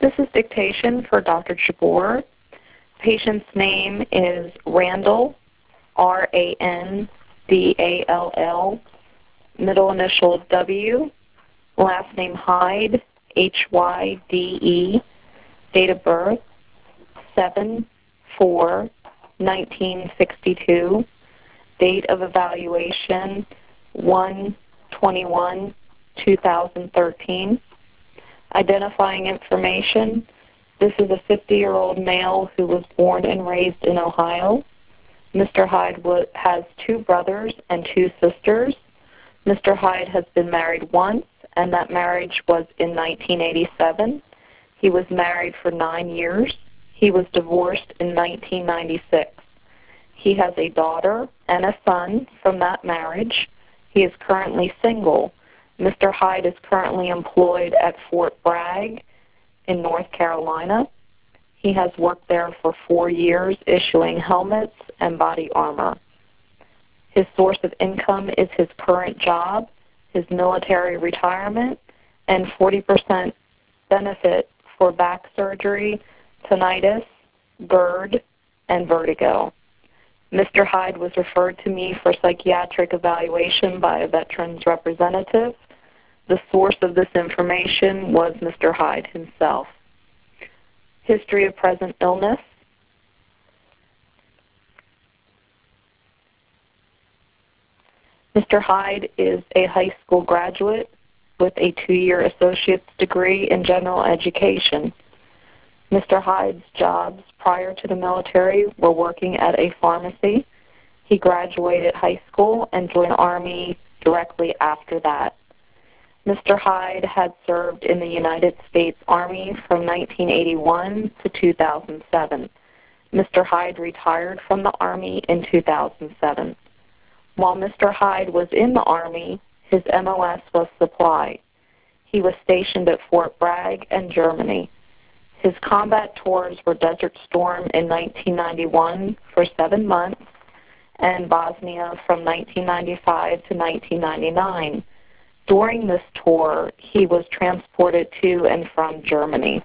This is dictation for Dr. Jabbour. Patient's name is Randall, R-A-N-D-A-L-L, middle initial W, last name Hyde, H-Y-D-E, date of birth 7/4/1962, date of evaluation 1/21/2013. Identifying information: this is a 50-year-old male who was born and raised in Ohio. Mr. Hyde has 2 brothers and 2 sisters. Mr. Hyde has been married once, and that marriage was in 1987. He was married for 9 years. He was divorced in 1996. He has a daughter and a son from that marriage. He is currently single. Mr. Hyde is currently employed at Fort Bragg in North Carolina. He has worked there for 4 years issuing helmets and body armor. His source of income is his current job, his military retirement, and 40% benefit for back surgery, tinnitus, GERD, and vertigo. Mr. Hyde was referred to me for psychiatric evaluation by a veterans representative. The source of this information was Mr. Hyde himself. History of present illness. Mr. Hyde is a high school graduate with a 2-year associate's degree in general education. Mr. Hyde's jobs prior to the military were working at a pharmacy. He graduated high school and joined the Army directly after that. Mr. Hyde had served in the United States Army from 1981 to 2007. Mr. Hyde retired from the Army in 2007. While Mr. Hyde was in the Army, his MOS was supply. He was stationed at Fort Bragg and Germany. His combat tours were Desert Storm in 1991 for 7 months and Bosnia from 1995 to 1999. During this tour, he was transported to and from Germany.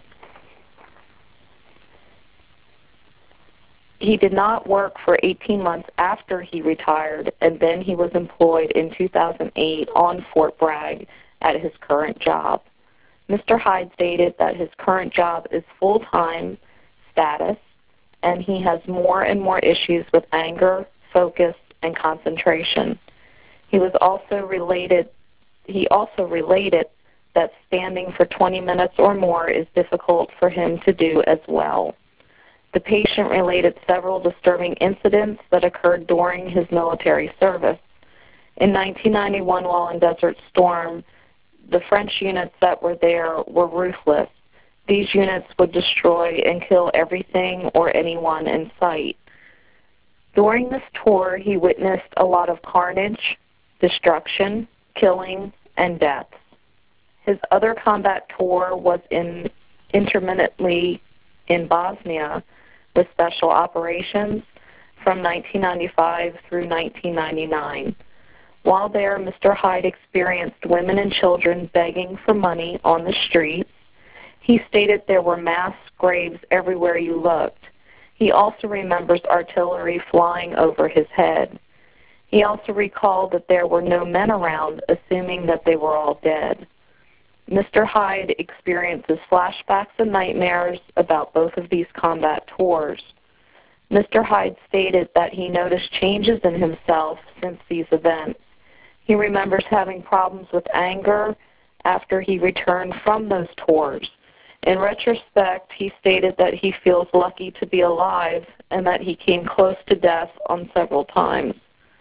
He did not work for 18 months after he retired, and then he was employed in 2008 on Fort Bragg at his current job. Mr. Hyde stated that his current job is full-time status, and he has more and more issues with anger, focus, and concentration. He also related that standing for 20 minutes or more is difficult for him to do as well. The patient related several disturbing incidents that occurred during his military service. In 1991, while in Desert Storm, the French units that were there were ruthless. These units would destroy and kill everything or anyone in sight. During this tour, he witnessed a lot of carnage, destruction, killing, and deaths. His other combat tour was intermittently in Bosnia with special operations from 1995 through 1999. While there, Mr. Hyde experienced women and children begging for money on the streets. He stated there were mass graves everywhere you looked. He also remembers artillery flying over his head. He also recalled that there were no men around, assuming that they were all dead. Mr. Hyde experiences flashbacks and nightmares about both of these combat tours. Mr. Hyde stated that he noticed changes in himself since these events. He remembers having problems with anger after he returned from those tours. In retrospect, he stated that he feels lucky to be alive and that he came close to death on several times.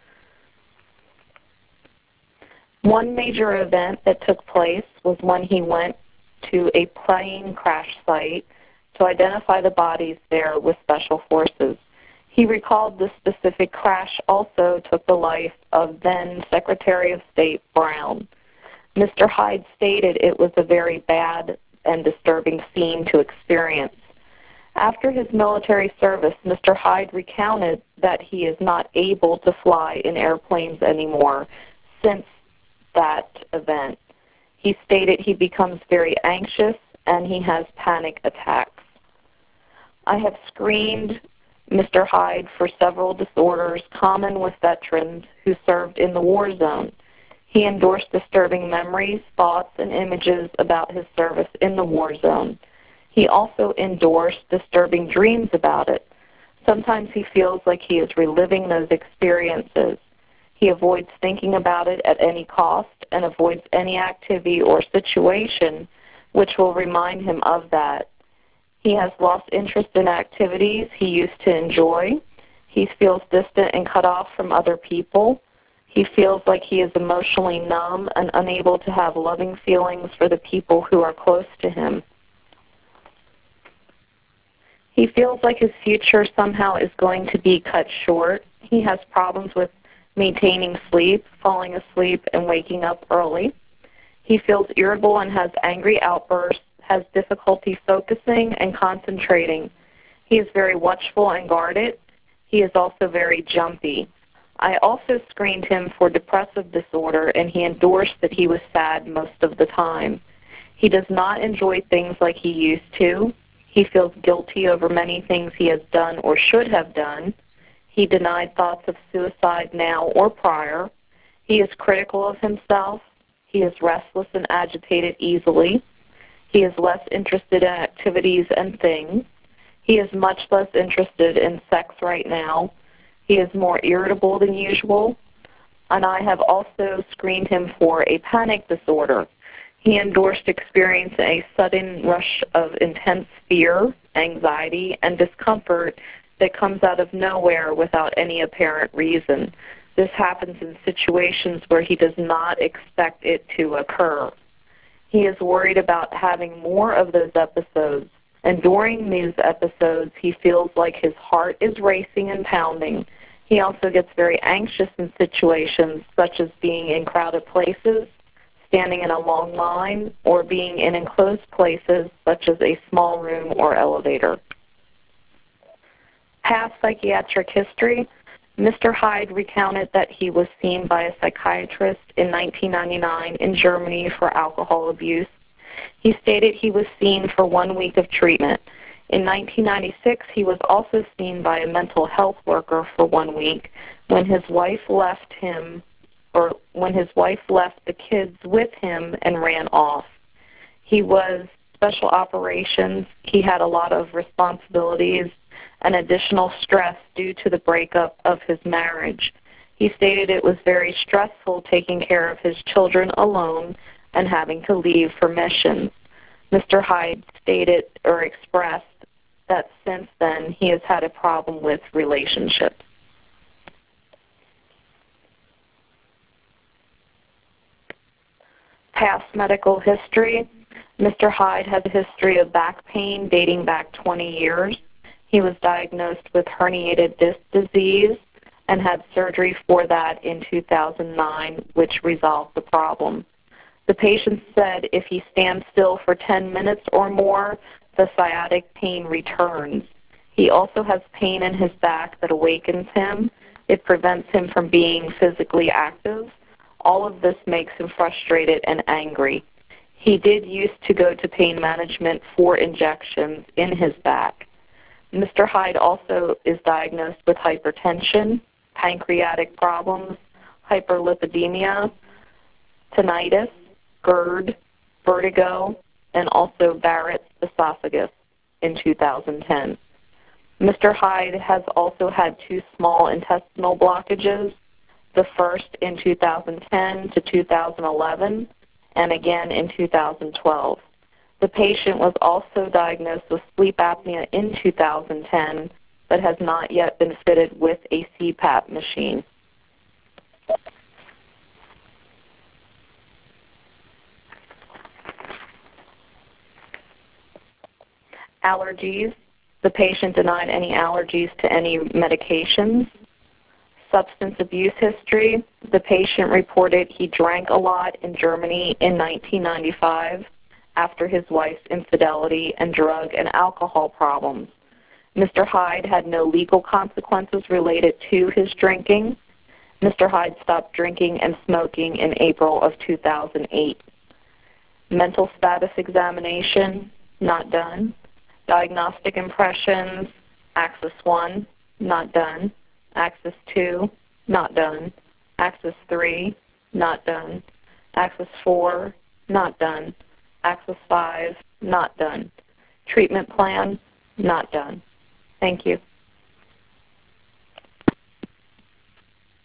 One major event that took place was when he went to a plane crash site to identify the bodies there with special forces. He recalled this specific crash also took the life of then Secretary of State Brown. Mr. Hyde stated it was a very bad and disturbing scene to experience. After his military service, Mr. Hyde recounted that he is not able to fly in airplanes anymore since that event. He stated he becomes very anxious and he has panic attacks. I have screened Mr. Hyde for several disorders common with veterans who served in the war zone. He endorsed disturbing memories, thoughts, and images about his service in the war zone. He also endorsed disturbing dreams about it. Sometimes he feels like he is reliving those experiences. He avoids thinking about it at any cost and avoids any activity or situation which will remind him of that. He has lost interest in activities he used to enjoy. He feels distant and cut off from other people. He feels like he is emotionally numb and unable to have loving feelings for the people who are close to him. He feels like his future somehow is going to be cut short. He has problems with maintaining sleep, falling asleep, and waking up early. He feels irritable and has angry outbursts, has difficulty focusing and concentrating. He is very watchful and guarded. He is also very jumpy. I also screened him for depressive disorder, and he endorsed that he was sad most of the time. He does not enjoy things like he used to. He feels guilty over many things he has done or should have done. He denied thoughts of suicide now or prior. He is critical of himself. He is restless and agitated easily. He is less interested in activities and things. He is much less interested in sex right now. He is more irritable than usual. And I have also screened him for a panic disorder. He endorsed experiencing a sudden rush of intense fear, anxiety, and discomfort that comes out of nowhere without any apparent reason. This happens in situations where he does not expect it to occur. He is worried about having more of those episodes, and during these episodes, he feels like his heart is racing and pounding. He also gets very anxious in situations such as being in crowded places, standing in a long line, or being in enclosed places such as a small room or elevator. Past psychiatric history. Mr. Hyde recounted that he was seen by a psychiatrist in 1999 in Germany for alcohol abuse. He stated he was seen for 1 week of treatment. In 1996, he was also seen by a mental health worker for 1 week when his wife left him, or when his wife left the kids with him and ran off. He was special operations. He had a lot of responsibilities and additional stress due to the breakup of his marriage. He stated it was very stressful taking care of his children alone and having to leave for missions. Mr. Hyde stated or expressed that since then he has had a problem with relationships. Past medical history. Mr. Hyde has a history of back pain dating back 20 years. He was diagnosed with herniated disc disease and had surgery for that in 2009, which resolved the problem. The patient said if he stands still for 10 minutes or more, the sciatic pain returns. He also has pain in his back that awakens him. It prevents him from being physically active. All of this makes him frustrated and angry. He did used to go to pain management for injections in his back. Mr. Hyde also is diagnosed with hypertension, pancreatic problems, hyperlipidemia, tinnitus, GERD, vertigo, and also Barrett's esophagus in 2010. Mr. Hyde has also had 2 small intestinal blockages, the first in 2010 to 2011, and again in 2012. The patient was also diagnosed with sleep apnea in 2010, but has not yet been fitted with a CPAP machine. Allergies. The patient denied any allergies to any medications. Substance abuse history. The patient reported he drank a lot in Germany in 1995 after his wife's infidelity and drug and alcohol problems. Mr. Hyde had no legal consequences related to his drinking. Mr. Hyde stopped drinking and smoking in April of 2008. Mental status examination. not done. Diagnostic impressions, Axis 1, not done. Axis 2, not done. Axis 3, not done. Axis 4, not done. Axis 5, not done. Treatment plan, not done. Thank you.